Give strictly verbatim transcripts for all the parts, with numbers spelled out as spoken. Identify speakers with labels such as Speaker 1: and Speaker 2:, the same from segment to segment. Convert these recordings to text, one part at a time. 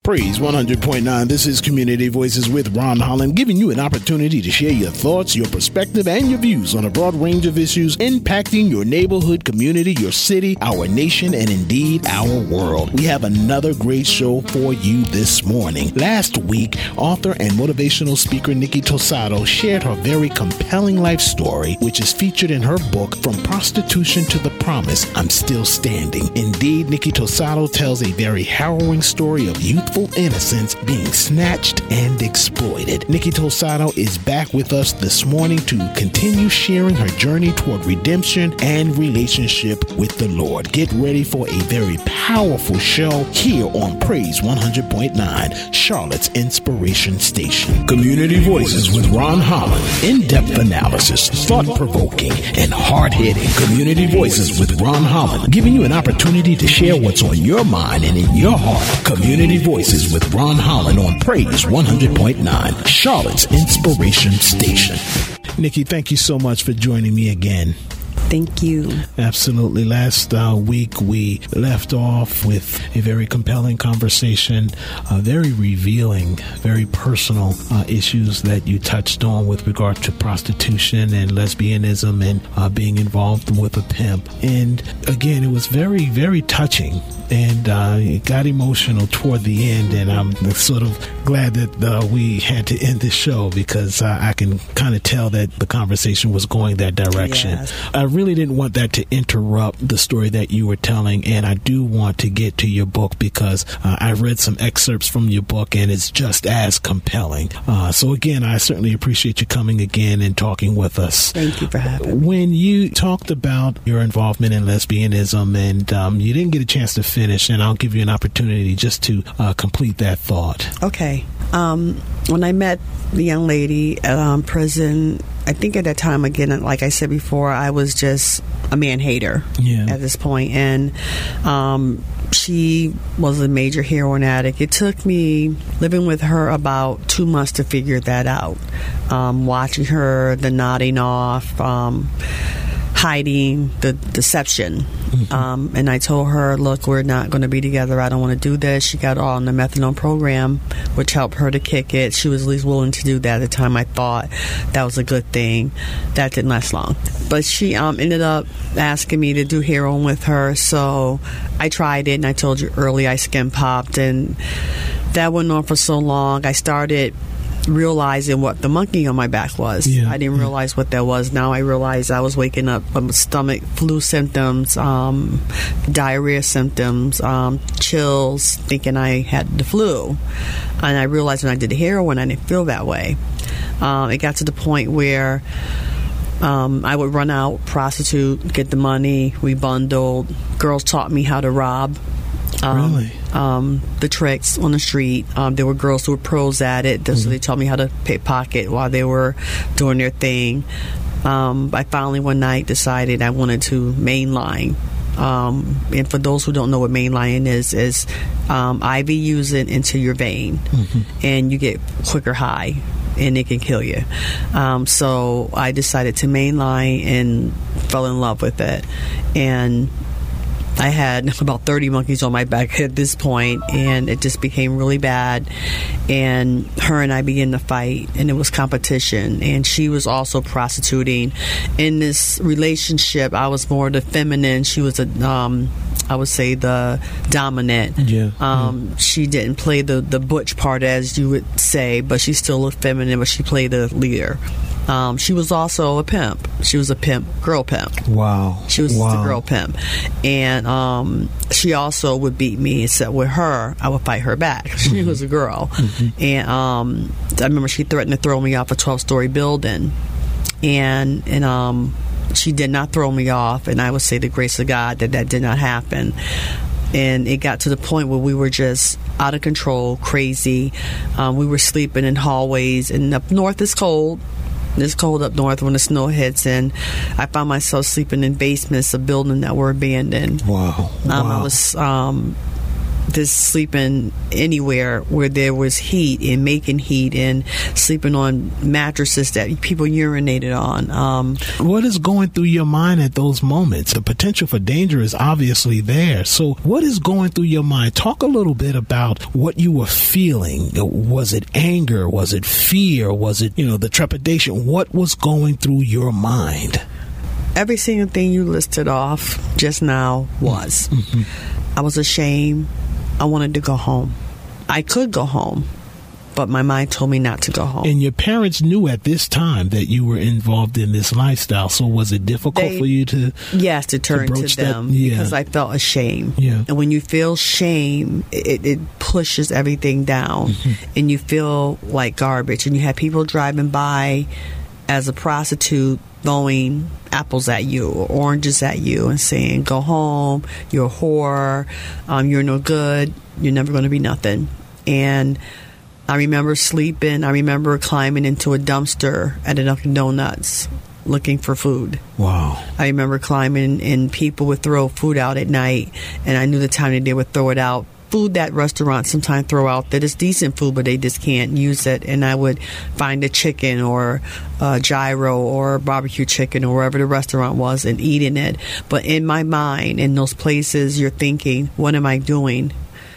Speaker 1: Praise one hundred point nine. This is Community Voices with Ron Holland, giving you an opportunity to share your thoughts, your perspective, and your views on a broad range of issues impacting your neighborhood, community, your city, our nation, and indeed our world. We have another great show for you this morning. Last week, author and motivational speaker Nikki Tosado shared her very compelling life story, which is featured in her book, From Prostitution to the Promise, I'm Still Standing. Indeed, Nikki Tosado tells a very harrowing story of youthful innocence being snatched and exploited. Nikki Tosado is back with us this morning to continue sharing her journey toward redemption and relationship with the Lord. Get ready for a very powerful show here on Praise one hundred point nine, Charlotte's Inspiration Station. Community Voices with Ron Holland. In-depth analysis, thought-provoking, and hard-hitting. Community Voices with Ron Holland, giving you an opportunity to share what's on your mind and in your heart. Community Voices with Ron Holland on Praise one hundred point nine, Charlotte's Inspiration Station. Nikki, thank you so much for joining me again.
Speaker 2: Thank you.
Speaker 1: Absolutely. Last uh, week, we left off with a very compelling conversation, uh, very revealing, very personal uh, issues that you touched on with regard to prostitution and lesbianism and uh, being involved with a pimp. And again, it was very, very touching. And uh, it got emotional toward the end, and I'm sort of glad that uh, we had to end the show because uh, I can kind of tell that the conversation was going that direction. Yes. I really didn't want that to interrupt the story that you were telling, and I do want to get to your book because uh, I read some excerpts from your book, and it's just as compelling. Uh, so again, I certainly appreciate you coming again and talking with us.
Speaker 2: Thank you for having me.
Speaker 1: When you talked about your involvement in lesbianism, and um, you didn't get a chance to finish, and I'll give you an opportunity just to uh, complete that thought.
Speaker 2: Okay. Um, when I met the young lady at um, prison, I think at that time, again, like I said before, I was just a man-hater yeah. at this point. And um, she was a major heroin addict. It took me living with her about two months to figure that out. Um, watching her, the nodding off, um, hiding, the deception. Mm-hmm. Um, and I told her, look, we're not going to be together. I don't want to do this. She got on the methadone program, which helped her to kick it. She was at least willing to do that at the time. I thought that was a good thing. That didn't last long. But she um, ended up asking me to do heroin with her. So I tried it, and I told you early I skin popped. And that went on for so long. I started realizing what the monkey on my back was. Yeah. I didn't realize what that was. Now I realize I was waking up with stomach flu symptoms, um, diarrhea symptoms, um, chills, thinking I had the flu. And I realized when I did the heroin, I didn't feel that way. Um, it got to the point where um, I would run out, prostitute, get the money, we bundled. Girls taught me how to rob. Um, really? Um, the tricks on the street. Um, there were girls who were pros at it, mm-hmm. so they taught me how to pickpocket while they were doing their thing. Um, I finally one night decided I wanted to mainline. Um, and for those who don't know what mainline is, is um, I V use it into your vein, mm-hmm. and you get quicker high, and it can kill you. Um, so I decided to mainline and fell in love with it. And I had about thirty monkeys on my back at this point, and it just became really bad. And her and I began to fight, and it was competition. And she was also prostituting. In this relationship, I was more the feminine. She was a, um, I would say, the dominant. Yeah. Um, yeah. She didn't play the, the butch part, as you would say, but she still looked feminine, but she played the leader. Um, she was also a pimp. She was a pimp, girl pimp.
Speaker 1: Wow.
Speaker 2: She was
Speaker 1: wow.
Speaker 2: a girl pimp. And um, she also would beat me, except with her, I would fight her back. She mm-hmm. was a girl. Mm-hmm. And um, I remember she threatened to throw me off a twelve-story building. And, and um, she did not throw me off, and I would say the grace of God that that did not happen. And it got to the point where we were just out of control, crazy. Um, we were sleeping in hallways, and up north is cold. It's cold up north when the snow hits, and I found myself sleeping in basements of buildings that were abandoned.
Speaker 1: Wow.
Speaker 2: Um,
Speaker 1: wow.
Speaker 2: I was um, just sleeping anywhere where there was heat and making heat and sleeping on mattresses that people urinated on. Um,
Speaker 1: what is going through your mind at those moments? The potential for danger is obviously there. So what is going through your mind? Talk a little bit about what you were feeling. Was it anger? Was it fear? Was it, you know, the trepidation? What was going through your mind?
Speaker 2: Every single thing you listed off just now was. Mm-hmm. I was ashamed. I wanted to go home. I could go home, but my mind told me not to go home.
Speaker 1: And your parents knew at this time that you were involved in this lifestyle, so was it difficult they, for you to
Speaker 2: Yes, to turn to, to them
Speaker 1: yeah.
Speaker 2: because I felt ashamed.
Speaker 1: Yeah.
Speaker 2: And when you feel shame, it, it pushes everything down, mm-hmm. and you feel like garbage. And you have people driving by as a prostitute throwing apples at you or oranges at you and saying, go home, you're a whore, um, you're no good, you're never going to be nothing. And I remember sleeping, I remember climbing into a dumpster at a Dunkin' Donuts looking for food.
Speaker 1: Wow.
Speaker 2: I remember climbing and people would throw food out at night, and I knew the time that they would throw it out. Food that restaurants sometimes throw out that is decent food, but they just can't use it. And I would find a chicken or a gyro or barbecue chicken or wherever the restaurant was and eating it. But in my mind, in those places, you're thinking, what am I doing?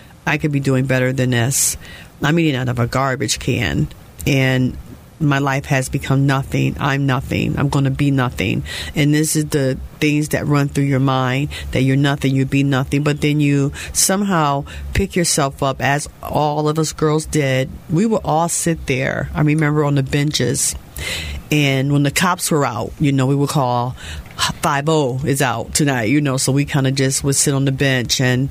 Speaker 2: I could be doing better than this. I'm eating out of a garbage can, and my life has become nothing. I'm nothing. I'm going to be nothing. And this is the things that run through your mind, that you're nothing, you be nothing. But then you somehow pick yourself up, as all of us girls did. We would all sit there, I remember, on the benches. And when the cops were out, you know, we would call five oh is out tonight, you know. So we kind of just would sit on the bench and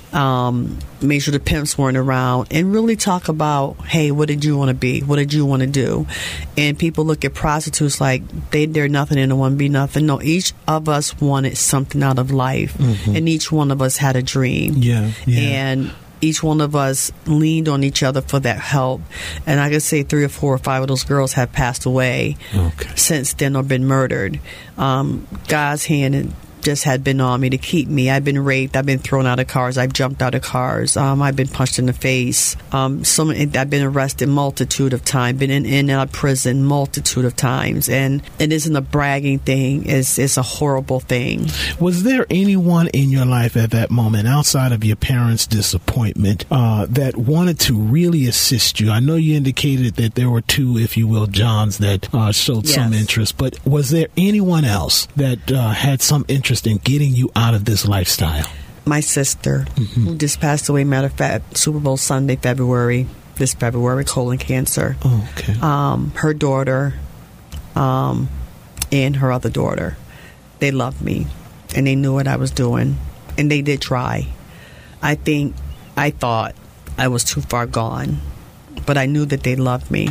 Speaker 2: Um, make sure the pimps weren't around, and really talk about, hey, what did you want to be? What did you want to do? And people look at prostitutes like they, they're nothing and they want to be nothing. No, each of us wanted something out of life, mm-hmm. and each one of us had a dream.
Speaker 1: Yeah, yeah.
Speaker 2: And each one of us leaned on each other for that help. And I could say three or four or five of those girls have passed away okay. since then or been murdered. Um, God's hand in just had been on me to keep me. I've been raped. I've been thrown out of cars. I've jumped out of cars. Um, I've been punched in the face. Um, so many, I've been arrested multitude of times. Been in, in and out of prison multitude of times. And it isn't a bragging thing. It's, it's a horrible thing.
Speaker 1: Was there anyone in your life at that moment, outside of your parents' disappointment, uh, that wanted to really assist you? I know you indicated that there were two, if you will, Johns that uh, showed yes. some interest. But was there anyone else that uh, had some interest in getting you out of this lifestyle?
Speaker 2: My sister, mm-hmm. who just passed away, matter of fact, Super Bowl Sunday, February, this February, colon cancer.
Speaker 1: Oh, okay.
Speaker 2: Um, her daughter, um, and her other daughter, they loved me, and they knew what I was doing, and they did try. I think, I thought I was too far gone, but I knew that they loved me,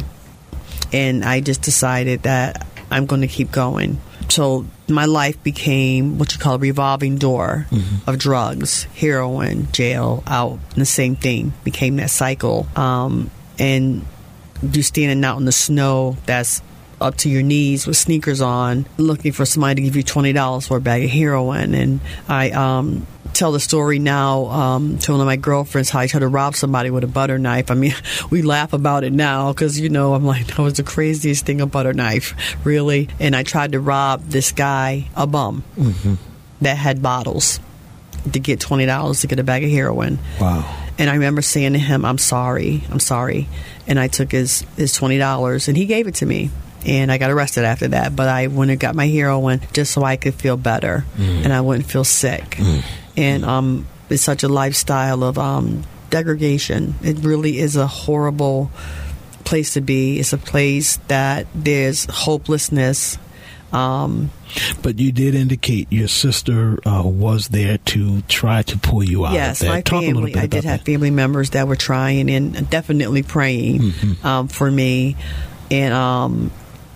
Speaker 2: and I just decided that I'm going to keep going. So my life became what you call a revolving door mm-hmm. of drugs, heroin, jail, out, and the same thing. Became that cycle. Um, and you're standing out in the snow that's up to your knees with sneakers on, looking for somebody to give you twenty dollars for a bag of heroin. And I um, tell the story now um, to one of my girlfriends how I tried to rob somebody with a butter knife. I mean, we laugh about it now because, you know, I'm like, that was the craziest thing, a butter knife, really. And I tried to rob this guy, a bum, mm-hmm. that had bottles to get twenty dollars to get a bag of heroin.
Speaker 1: Wow.
Speaker 2: And I remember saying to him, I'm sorry, I'm sorry. And I took his, his twenty dollars and he gave it to me. And I got arrested after that. But I went and got my heroin just so I could feel better mm. and I wouldn't feel sick. Mm. And um, it's such a lifestyle of um, degradation. It really is a horrible place to be. It's a place that there's hopelessness. Um,
Speaker 1: but you did indicate your sister uh, was there to try to pull you out
Speaker 2: yes,
Speaker 1: of that.
Speaker 2: my
Speaker 1: Talk
Speaker 2: family.
Speaker 1: a little bit
Speaker 2: I did
Speaker 1: about
Speaker 2: have
Speaker 1: that.
Speaker 2: family members that were trying and definitely praying mm-hmm. um, for me. And um,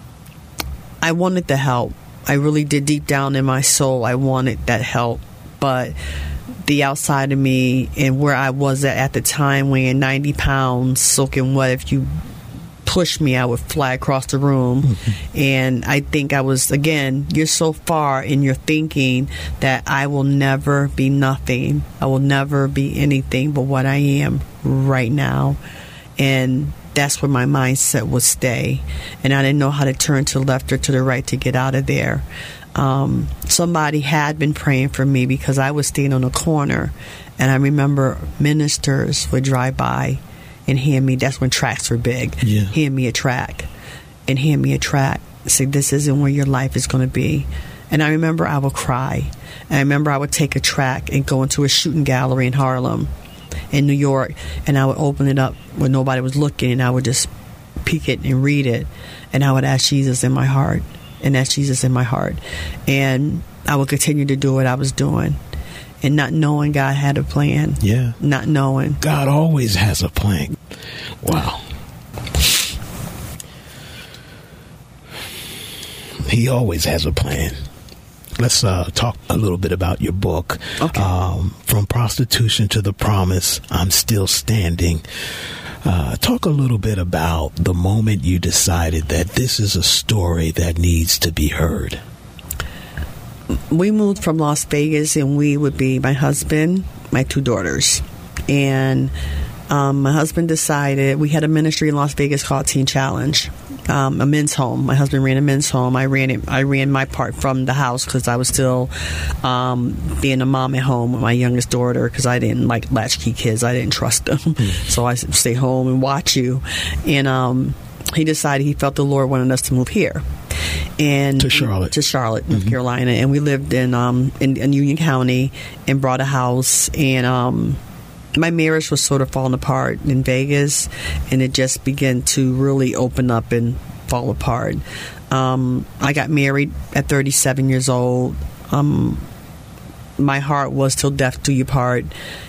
Speaker 2: I wanted the help. I really did, deep down in my soul. I wanted that help. But the outside of me and where I was at at the time, weighing ninety pounds, soaking wet, if you push me, I would fly across the room. Mm-hmm. And I think I was, again, you're so far in your thinking that I will never be nothing. I will never be anything but what I am right now. And that's where my mindset would stay. And I didn't know how to turn to the left or to the right to get out of there. Um, somebody had been praying for me because I was staying on a corner. And I remember ministers would drive by and hand me, that's when tracts were big, yeah. hand me a tract and hand me a tract. Say, this isn't where your life is going to be. And I remember I would cry. And I remember I would take a tract and go into a shooting gallery in Harlem, in New York, and I would open it up when nobody was looking, and I would just peek it and read it. And I would ask Jesus in my heart, and ask Jesus in my heart. And I would continue to do what I was doing. And not knowing God had a plan.
Speaker 1: Yeah.
Speaker 2: Not knowing.
Speaker 1: God always has a plan. Wow. He always has a plan. Let's uh, talk a little bit about your book.
Speaker 2: Okay.
Speaker 1: Um, From Prostitution to the Promise, I'm Still Standing. Uh, talk a little bit about the moment you decided that this is a story that needs to be heard.
Speaker 2: We moved from Las Vegas, and we would be my husband, my two daughters. And um, my husband decided, we had a ministry in Las Vegas called Teen Challenge, um, a men's home. My husband ran a men's home. I ran it. I ran my part from the house because I was still um, being a mom at home with my youngest daughter because I didn't like latchkey kids. I didn't trust them. Mm. So I said, stay home and watch you. And um, he decided he felt the Lord wanted us to move here. And
Speaker 1: to Charlotte,
Speaker 2: to Charlotte, North mm-hmm. Carolina, and we lived in um in, in Union County and bought a house. And um, my marriage was sort of falling apart in Vegas, and it just began to really open up and fall apart. Um, I got married at thirty-seven years old. Um, my heart was till death do you part,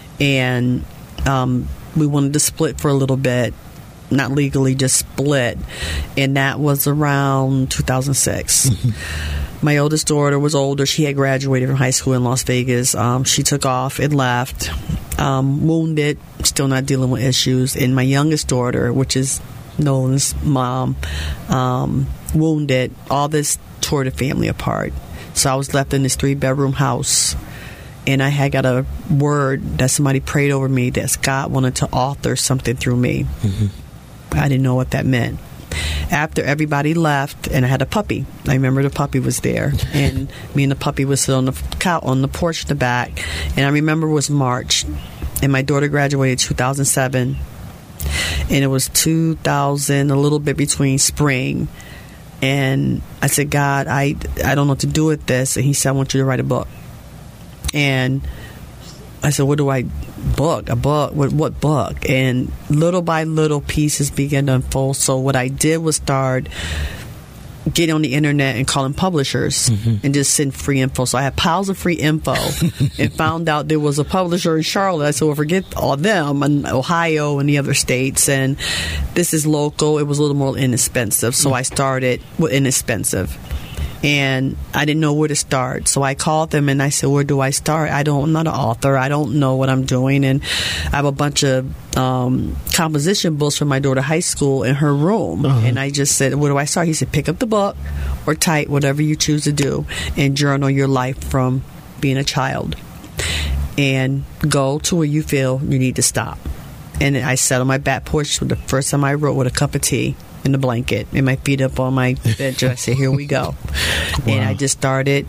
Speaker 2: and um, we wanted to split for a little bit. Not legally, just split. And that was around two thousand six. Mm-hmm. My oldest daughter was older. She had graduated from high school in Las Vegas. Um, she took off and left, um, wounded, still not dealing with issues. And my youngest daughter, which is Nolan's mom, um, wounded. All this tore the family apart. So I was left in this three-bedroom house. And I had got a word that somebody prayed over me that God wanted to author something through me. Mm-hmm. I didn't know what that meant. After everybody left, and I had a puppy. I remember the puppy was there, and me and the puppy was sitting on the couch on the porch in the back. And I remember it was March, and my daughter graduated two thousand seven, and it was two thousand, a little bit between spring. And I said, God, I I don't know what to do with this. And He said, I want you to write a book. And I said, what do I book? A book? What, what book? And little by little pieces began to unfold. So what I did was start getting on the internet and calling publishers mm-hmm. and just send free info. So I had piles of free info and found out there was a publisher in Charlotte. I said, well, forget all them in Ohio and the other states. And this is local. It was a little more inexpensive. So I started with inexpensive. And I didn't know where to start. So I called them and I said, where do I start? I don't, I'm not an author. I don't know what I'm doing. And I have a bunch of um, composition books from my daughter high school in her room. Uh-huh. And I just said, where do I start? He said, pick up the book or type, whatever you choose to do, and journal your life from being a child. And go to where you feel you need to stop. And I sat on my back porch for the first time I wrote with a cup of tea in the blanket and my feet up on my bed. I said, here we go. Wow. And I just started.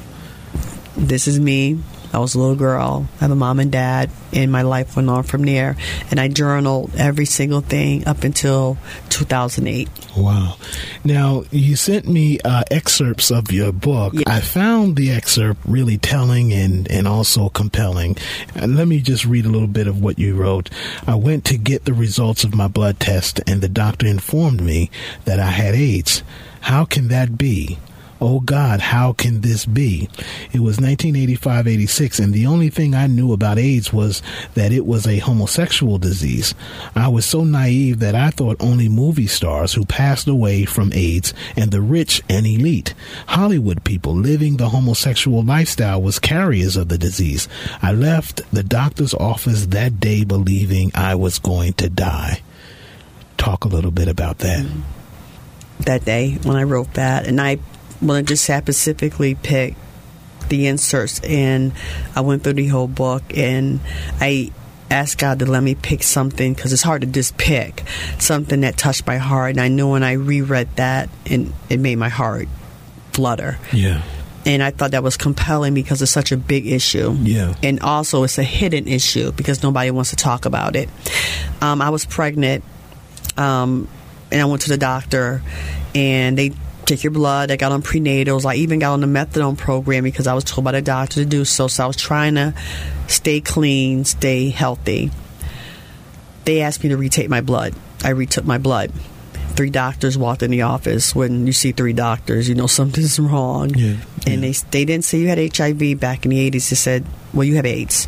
Speaker 2: This is me. I was a little girl. I have a mom and dad, and my life went on from there. And I journaled every single thing up until two thousand eight.
Speaker 1: Wow. Now, you sent me uh, excerpts of your book. Yeah. I found the excerpt really telling and, and also compelling. And let me just read a little bit of what you wrote. I went to get the results of my blood test, and the doctor informed me that I had AIDS. How can that be? Oh, God, how can this be? It was nineteen eighty-five eighty-six, and the only thing I knew about AIDS was that it was a homosexual disease. I was so naive that I thought only movie stars who passed away from AIDS and the rich and elite, Hollywood people living the homosexual lifestyle, was carriers of the disease. I left the doctor's office that day believing I was going to die. Talk a little bit about that.
Speaker 2: That day when I wrote that, and I wanted to just specifically pick the inserts, and I went through the whole book, and I asked God to let me pick something, because it's hard to just pick something that touched my heart. And I knew when I reread that, and it made my heart flutter.
Speaker 1: Yeah.
Speaker 2: And I thought that was compelling because it's such a big issue.
Speaker 1: Yeah.
Speaker 2: And also it's a hidden issue because nobody wants to talk about it. Um, I was pregnant, um, and I went to the doctor, and they take your blood. I got on prenatals. I even got on the methadone program because I was told by the doctor to do so. So I was trying to stay clean, stay healthy. They asked me to retake my blood. I retook my blood. Three doctors walked in the office. When you see three doctors, you know something's wrong.
Speaker 1: Yeah, yeah.
Speaker 2: And they they didn't say you had H I V back in the eighties. They said, well, you have AIDS.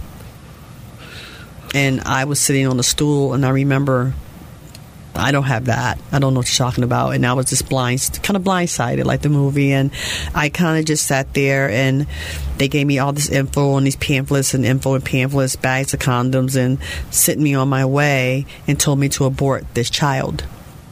Speaker 2: And I was sitting on a stool, and I remember, I don't have that. I don't know what you're talking about. And I was just blind, kind of blindsided, like the movie. And I kind of just sat there, and they gave me all this info and these pamphlets and info and pamphlets, bags of condoms, and sent me on my way and told me to abort this child.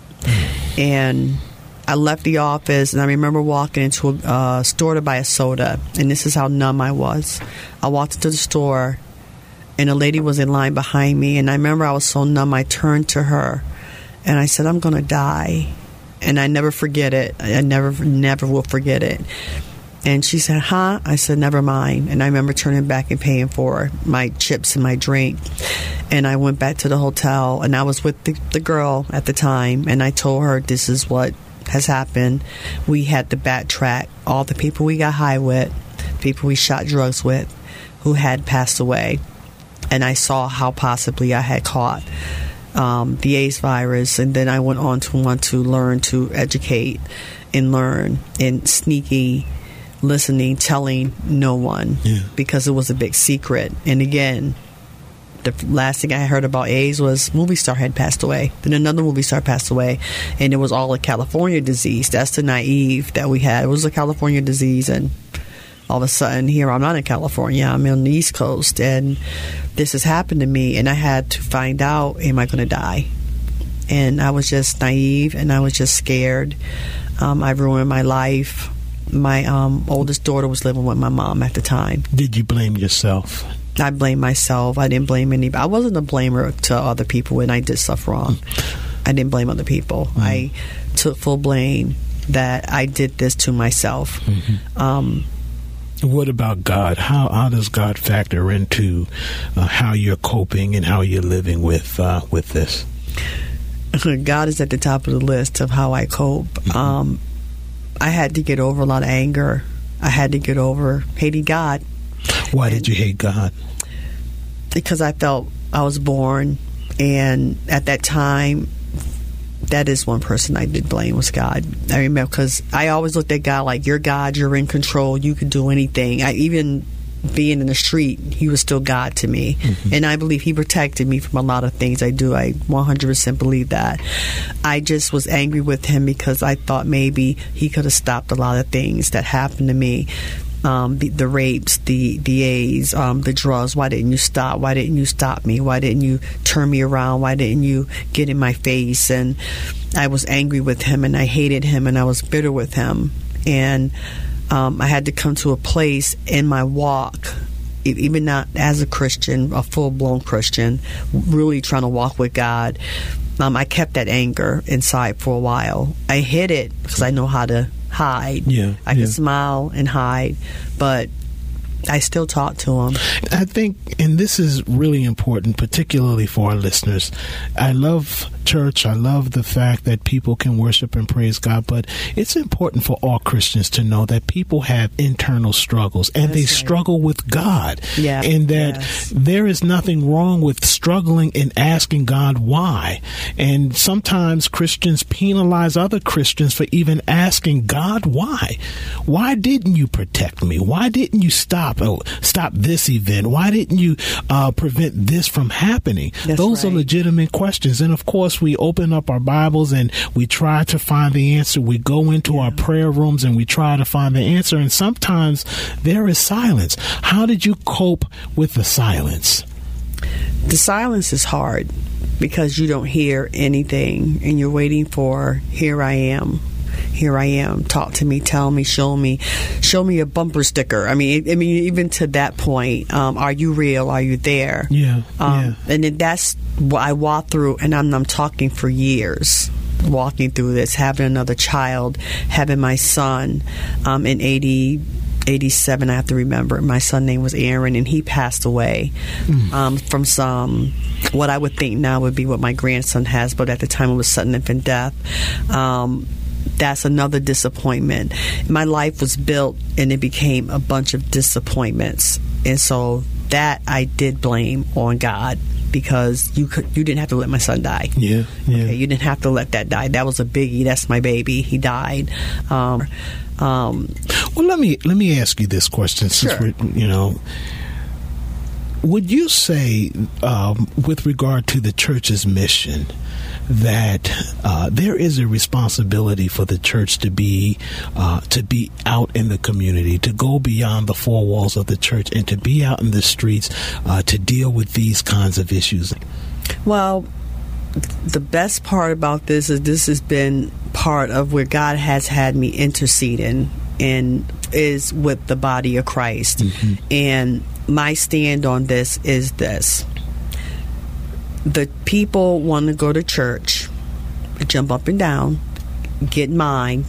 Speaker 2: And I left the office, and I remember walking into a uh, store to buy a soda, and this is how numb I was. I walked into the store, and a lady was in line behind me, and I remember I was so numb, I turned to her, and I said, I'm going to die. And I never forget it. I never, never will forget it. And she said, huh? I said, never mind. And I remember turning back and paying for my chips and my drink. And I went back to the hotel, and I was with the, the girl at the time, and I told her, this is what has happened. We had to backtrack all the people we got high with, people we shot drugs with, who had passed away. And I saw how possibly I had caught um, the AIDS virus. And then I went on to want to learn to educate and learn and sneaky listening, telling no one, yeah. because it was a big secret. And again, the last thing I heard about AIDS was movie star had passed away. Then another movie star passed away, and it was all a California disease. That's the naive that we had. It was a California disease, and all of a sudden here I'm not in California. I'm on the East Coast, and this has happened to me, and I had to find out, am I going to die? And I was just naive, and I was just scared. Um, I ruined my life. My um, oldest daughter was living with my mom at the time.
Speaker 1: Did you blame yourself?
Speaker 2: I blame myself. I didn't blame anybody. I wasn't a blamer to other people when I did stuff wrong. I didn't blame other people. Mm-hmm. I took full blame that I did this to myself. Mm-hmm. Um,
Speaker 1: what about God? How how does God factor into uh, how you're coping and how you're living with uh, with this?
Speaker 2: God is at the top of the list of how I cope. Mm-hmm. Um, I had to get over a lot of anger. I had to get over hating God.
Speaker 1: Why and did you hate God?
Speaker 2: Because I felt I was born, and at that time, that is one person I did blame was God. I remember because I always looked at God like, you're God, you're in control, you could do anything. I even being in the street, he was still God to me. Mm-hmm. And I believe he protected me from a lot of things I do. I one hundred percent believe that. I just was angry with him because I thought maybe he could have stopped a lot of things that happened to me. Um, the, the rapes, the, the AIDS, um, the drugs. Why didn't you stop? Why didn't you stop me? Why didn't you turn me around? Why didn't you get in my face? And I was angry with him, and I hated him, and I was bitter with him. And um, I had to come to a place in my walk, even not as a Christian, a full-blown Christian, really trying to walk with God. Um, I kept that anger inside for a while. I hid it because I know how to hide.
Speaker 1: Yeah,
Speaker 2: I
Speaker 1: yeah.
Speaker 2: can smile and hide, but I still talk to him.
Speaker 1: I think, and this is really important, particularly for our listeners. I love church. I love the fact that people can worship and praise God, but it's important for all Christians to know that people have internal struggles, and That's they right. struggle with God.
Speaker 2: Yeah.
Speaker 1: And that
Speaker 2: yes.
Speaker 1: there is nothing wrong with struggling and asking God why. And sometimes Christians penalize other Christians for even asking God why. Why didn't you protect me? Why didn't you stop oh, stop this event? Why didn't you uh, prevent this from happening?
Speaker 2: That's
Speaker 1: Those
Speaker 2: right.
Speaker 1: are legitimate questions. And of course, we open up our Bibles and we try to find the answer. We go into yeah. our prayer rooms and we try to find the answer. And sometimes there is silence. How did you cope with the silence?
Speaker 2: The silence is hard because you don't hear anything, and you're waiting for, here I am. Here I am. Talk to me. Tell me. Show me. Show me a bumper sticker. I mean, I mean, even to that point, um, are you real? Are you there?
Speaker 1: Yeah.
Speaker 2: Um,
Speaker 1: yeah.
Speaker 2: And then that's what I walked through, and I'm, I'm talking for years, walking through this, having another child, having my son um, in eighty, eighty-seven. I have to remember. My son's name was Aaron, and he passed away mm. um, from some, what I would think now would be what my grandson has, but at the time it was sudden infant death. Um, That's another disappointment. My life was built, and it became a bunch of disappointments. And so that I did blame on God, because you could, you didn't have to let my son die.
Speaker 1: Yeah, yeah.
Speaker 2: Okay, you didn't have to let that die. That was a biggie. That's my baby. He died. Um, um,
Speaker 1: well, let me let me ask you this question. Since
Speaker 2: sure.
Speaker 1: we're, you know, would you say, um, with regard to the church's mission, that uh, there is a responsibility for the church to be uh, to be out in the community, to go beyond the four walls of the church, and to be out in the streets uh, to deal with these kinds of issues?
Speaker 2: Well, the best part about this is this has been part of where God has had me interceding, and is with the body of Christ. Mm-hmm. And my stand on this is this. The people want to go to church, jump up and down, get mine.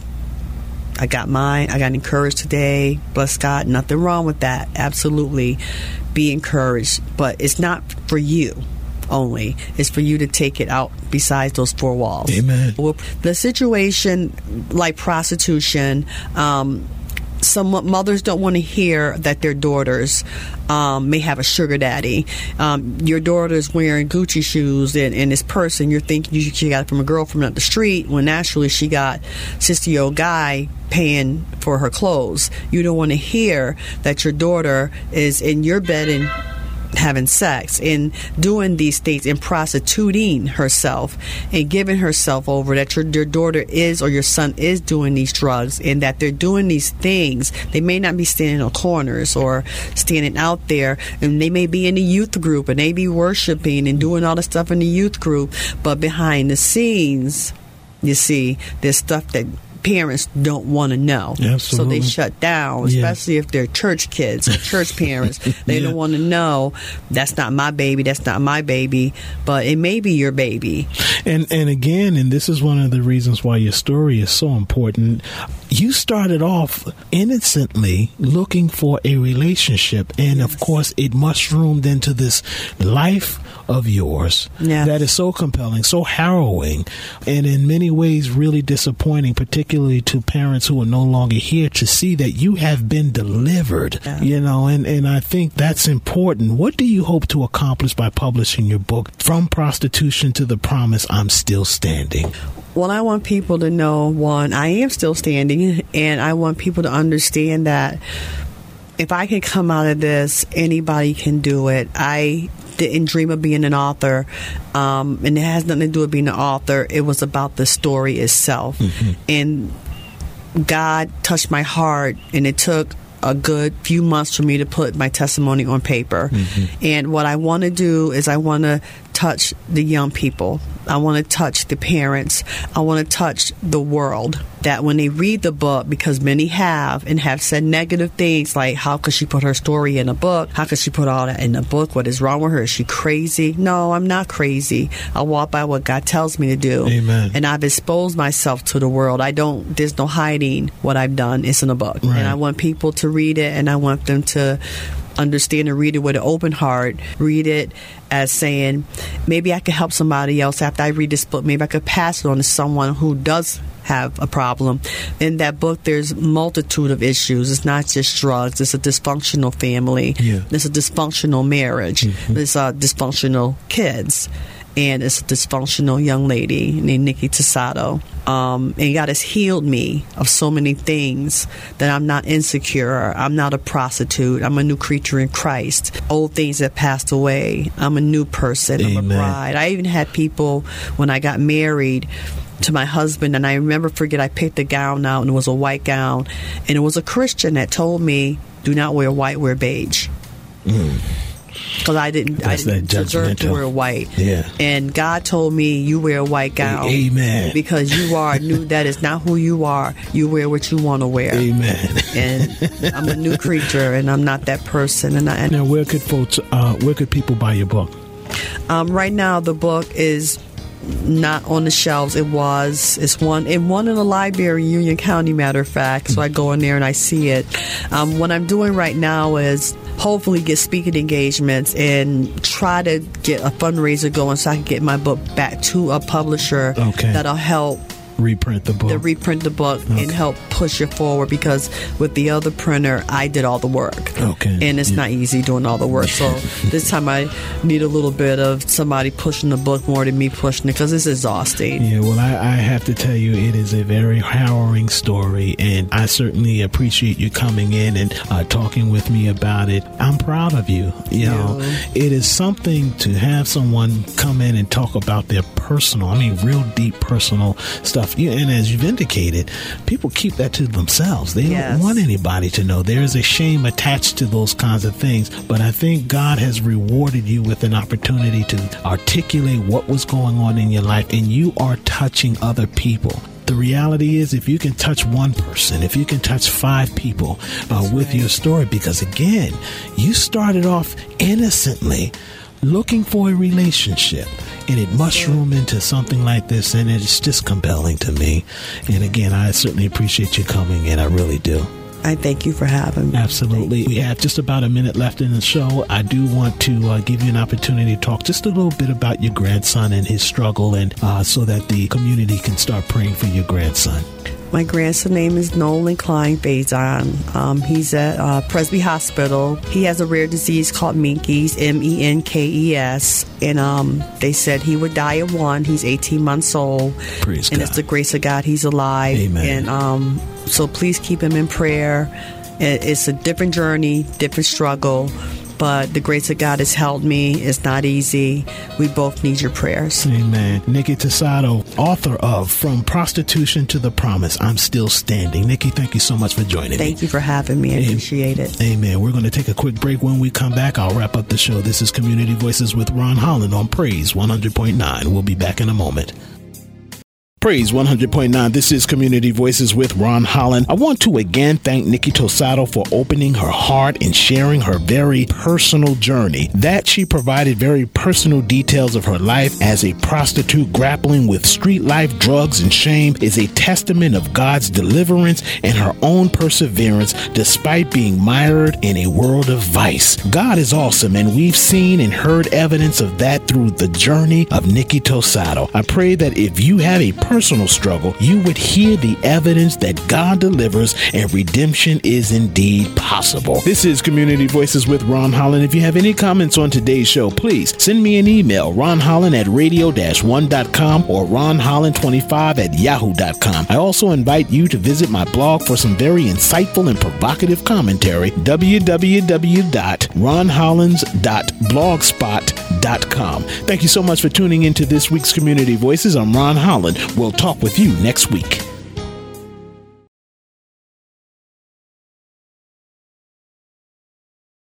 Speaker 2: I got mine. I got encouraged today. Bless God. Nothing wrong with that. Absolutely. Be encouraged. But it's not for you only. It's for you to take it out besides those four walls.
Speaker 1: Amen.
Speaker 2: Well, the situation like prostitution, um, some mothers don't want to hear that their daughters um, may have a sugar daddy. Um, your daughter's wearing Gucci shoes and, and this purse, and you're thinking you, she got it from a girl from up the street, when actually she got sixty-year-old guy paying for her clothes. You don't want to hear that your daughter is in your bed and having sex and doing these things and prostituting herself and giving herself over, that your, your daughter is or your son is doing these drugs, and that they're doing these things. They may not be standing on corners or standing out there, and they may be in the youth group and they be worshiping and doing all the stuff in the youth group, but behind the scenes, you see, there's stuff that parents don't want to know.
Speaker 1: Absolutely.
Speaker 2: So they shut down, especially yeah. if they're church kids or church parents. They yeah. don't want to know, that's not my baby, that's not my baby, but it may be your baby.
Speaker 1: And and again, and this is one of the reasons why your story is so important, you started off innocently looking for a relationship, and yes. of course it mushroomed into this life of yours yes. that is so compelling, so harrowing, and in many ways really disappointing, particularly to parents who are no longer here, to see that you have been delivered. Yeah. You know, and, and I think that's important. What do you hope to accomplish by publishing your book, From Prostitution to the Promise, I'm Still Standing?
Speaker 2: Well, I want people to know, one, I am still standing, and I want people to understand that if I can come out of this, anybody can do it. I didn't dream of being an author, um, and it has nothing to do with being an author. It was about the story itself. Mm-hmm. And God touched my heart, and it took a good few months for me to put my testimony on paper. Mm-hmm. And what I want to do is I want to touch the young people. I want to touch the parents. I want to touch the world, that when they read the book, because many have and have said negative things like, how could she put her story in a book? How could she put all that in a book? What is wrong with her? Is she crazy? No, I'm not crazy. I walk by what God tells me to do.
Speaker 1: Amen.
Speaker 2: And I've exposed myself to the world. I don't, there's no hiding what I've done. It's in a book. Right. And I want people to read it, and I want them to understand and read it with an open heart. Read it as saying, maybe I could help somebody else after I read this book. Maybe I could pass it on to someone who does have a problem. In that book, there's multitude of issues. It's not just drugs. It's a dysfunctional family. Yeah. It's a dysfunctional marriage. Mm-hmm. It's uh, dysfunctional kids. And it's a dysfunctional young lady named Nikki Tasato. Um, and God has healed me of so many things, that I'm not insecure. I'm not a prostitute. I'm a new creature in Christ. Old things have passed away. I'm a new person. Amen. I'm a bride. I even had people, when I got married to my husband, and I remember, forget, I picked a gown out, and it was a white gown. And it was a Christian that told me, do not wear white, wear beige. Mm. because I didn't,
Speaker 1: That's
Speaker 2: I didn't deserve to wear white.
Speaker 1: Yeah.
Speaker 2: And God told me, you wear a white gown.
Speaker 1: Amen.
Speaker 2: Because you are new. That is not who you are. You wear what you want to wear.
Speaker 1: Amen.
Speaker 2: And I'm a new creature, and I'm not that person. And, I, and
Speaker 1: now, where could folks, uh, where could people buy your book?
Speaker 2: Um, right now, the book is not on the shelves. It was. It's one. It won in the library in Union County, matter of fact. So I go in there and I see it. Um, what I'm doing right now is hopefully get speaking engagements and try to get a fundraiser going so I can get my book back to a publisher
Speaker 1: okay.
Speaker 2: that'll help
Speaker 1: reprint the book.
Speaker 2: To reprint the book okay. and help push it forward, because with the other printer, I did all the work.
Speaker 1: Okay.
Speaker 2: And it's yeah. not easy doing all the work. So this time I need a little bit of somebody pushing the book more than me pushing it, because it's exhausting.
Speaker 1: Yeah, well, I, I have to tell you, it is a very harrowing story, and I certainly appreciate you coming in and uh, talking with me about it. I'm proud of you. You know, yeah. it is something to have someone come in and talk about their personal, I mean, real deep personal stuff. Yeah, and as you've indicated, people keep that to themselves. They yes. don't want anybody to know. There is a shame attached to those kinds of things. But I think God has rewarded you with an opportunity to articulate what was going on in your life, and you are touching other people. The reality is, if you can touch one person, if you can touch five people uh, with right. your story, because again, you started off innocently looking for a relationship, and it mushroomed into something like this, and it's just compelling to me. And again, I certainly appreciate you coming in. I really do.
Speaker 2: I thank you for having me.
Speaker 1: Absolutely. We have just about a minute left in the show. I do want to uh, give you an opportunity to talk just a little bit about your grandson and his struggle, and uh, so that the community can start praying for your grandson.
Speaker 2: My grandson's name is Nolan Klein Faison. Um, he's at uh, Presby Hospital. He has a rare disease called Menkes, M E N K E S. And um, they said he would die at one. He's eighteen months old.
Speaker 1: Praise
Speaker 2: and
Speaker 1: God.
Speaker 2: It's the grace of God he's alive.
Speaker 1: Amen.
Speaker 2: And um, so please keep him in prayer. It's a different journey, different struggle. But the grace of God has helped me. It's not easy. We both need your prayers.
Speaker 1: Amen. Nikki Tosado, author of From Prostitution to the Promise, I'm Still Standing. Nikki, thank you so much for joining
Speaker 2: thank
Speaker 1: me.
Speaker 2: Thank you for having me. I Amen. Appreciate it.
Speaker 1: Amen. We're going to take a quick break. When we come back, I'll wrap up the show. This is Community Voices with Ron Holland on Praise one hundred point nine. We'll be back in a moment. Praise one hundred point nine. This is Community Voices with Ron Holland. I want to again thank Nikki Tosado for opening her heart and sharing her very personal journey. That she provided very personal details of her life as a prostitute grappling with street life, drugs, and shame is a testament of God's deliverance and her own perseverance despite being mired in a world of vice. God is awesome, and we've seen and heard evidence of that through the journey of Nikki Tosado. I pray that if you have a personal struggle, you would hear the evidence that God delivers and redemption is indeed possible. This is Community Voices with Ron Holland. If you have any comments on today's show, please send me an email, ron holland at radio dash one dot com or ron holland twenty-five at yahoo dot com. I also invite you to visit my blog for some very insightful and provocative commentary, w w w dot ron hollands dot blogspot dot com. Thank you so much for tuning into this week's Community Voices. I'm Ron Holland. We'll talk with you next week.